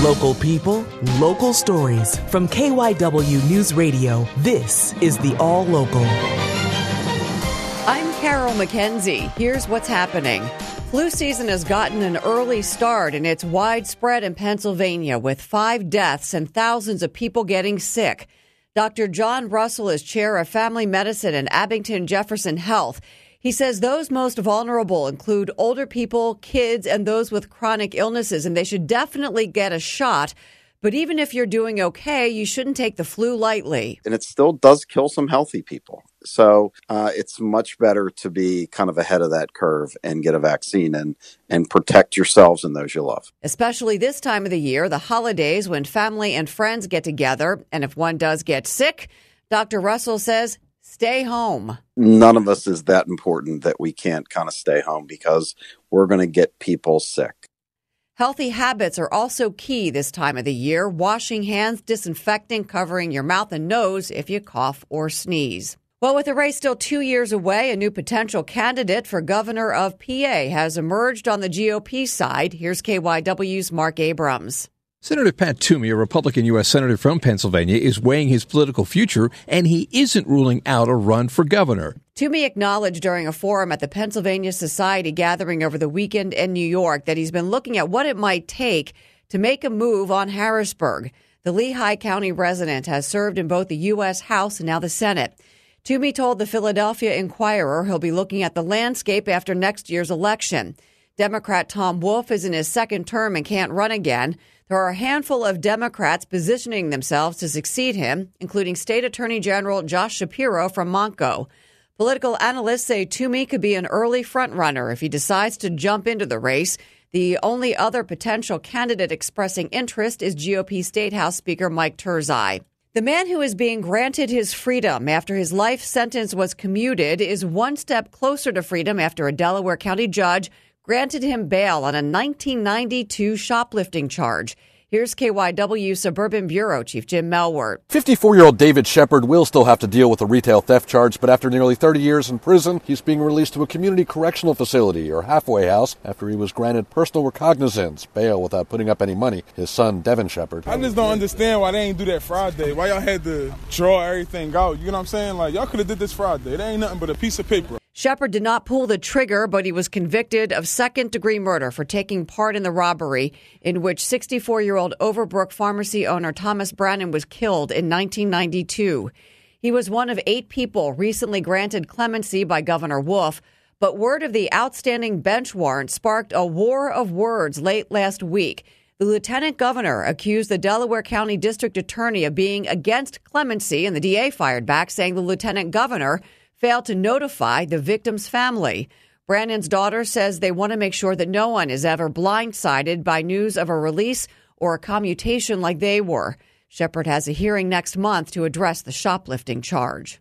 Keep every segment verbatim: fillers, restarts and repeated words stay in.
Local people, local stories. From K Y W News Radio, this is the All Local. I'm Carol McKenzie. Here's what's happening. Flu season has gotten an early start, and it's widespread in Pennsylvania with five deaths and thousands of people getting sick. Doctor John Russell is chair of family medicine at Abington Jefferson Health. He says those most vulnerable include older people, kids, and those with chronic illnesses, and they should definitely get a shot. But even if you're doing okay, you shouldn't take the flu lightly. And it still does kill some healthy people. So uh, it's much better to be kind of ahead of that curve and get a vaccine and, and protect yourselves and those you love. Especially this time of the year, the holidays, when family and friends get together. And if one does get sick, Doctor Russell says, stay home. None of us is that important that we can't kind of stay home because we're going to get people sick. Healthy habits are also key this time of the year. Washing hands, disinfecting, covering your mouth and nose if you cough or sneeze. Well, with the race still two years away, a new potential candidate for governor of P A has emerged on the G O P side. Here's K Y W's Mark Abrams. Senator Pat Toomey, a Republican U S Senator from Pennsylvania, is weighing his political future, and he isn't ruling out a run for governor. Toomey acknowledged during a forum at the Pennsylvania Society gathering over the weekend in New York that he's been looking at what it might take to make a move on Harrisburg. The Lehigh County resident has served in both the U S House and now the Senate. Toomey told the Philadelphia Inquirer he'll be looking at the landscape after next year's election. Democrat Tom Wolf is in his second term and can't run again. There are a handful of Democrats positioning themselves to succeed him, including State Attorney General Josh Shapiro from Montco. Political analysts say Toomey could be an early frontrunner if he decides to jump into the race. The only other potential candidate expressing interest is G O P State House Speaker Mike Turzai. The man who is being granted his freedom after his life sentence was commuted is one step closer to freedom after a Delaware County judge granted him bail on a nineteen ninety-two shoplifting charge. Here's K Y W Suburban Bureau Chief Jim Melwert. fifty-four-year-old David Shepard will still have to deal with a retail theft charge, but after nearly thirty years in prison, he's being released to a community correctional facility, or halfway house, after he was granted personal recognizance, bail without putting up any money. His son, Devin Shepard. I just don't understand why they ain't do that Friday. Why y'all had to draw everything out? You know what I'm saying? Like, y'all could have did this Friday. It ain't nothing but a piece of paper. Shepard did not pull the trigger, but he was convicted of second-degree murder for taking part in the robbery in which sixty-four-year-old Overbrook pharmacy owner Thomas Brannon was killed in nineteen ninety-two. He was one of eight people recently granted clemency by Governor Wolf, but word of the outstanding bench warrant sparked a war of words late last week. The lieutenant governor accused the Delaware County District Attorney of being against clemency, and the D A fired back, saying the lieutenant governor failed to notify the victim's family. Brandon's daughter says they want to make sure that no one is ever blindsided by news of a release or a commutation like they were. Shepard has a hearing next month to address the shoplifting charge.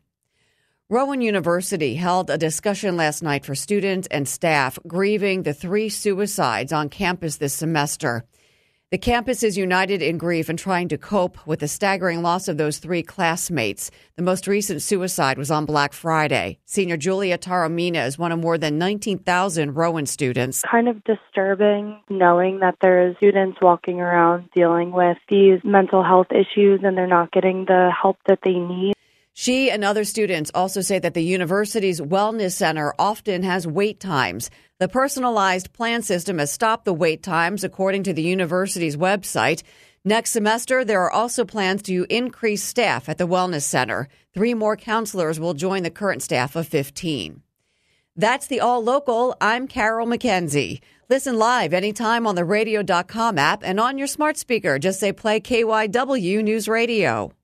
Rowan University held a discussion last night for students and staff grieving the three suicides on campus this semester. The campus is united in grief and trying to cope with the staggering loss of those three classmates. The most recent suicide was on Black Friday. Senior Julia Taormina is one of more than nineteen thousand Rowan students. Kind of disturbing knowing that there's students walking around dealing with these mental health issues and they're not getting the help that they need. She and other students also say that the university's wellness center often has wait times. The personalized plan system has stopped the wait times, according to the university's website. Next semester, there are also plans to increase staff at the wellness center. Three more counselors will join the current staff of fifteen. That's the All Local. I'm Carol McKenzie. Listen live anytime on the radio dot com app and on your smart speaker. Just say play K Y W News Radio.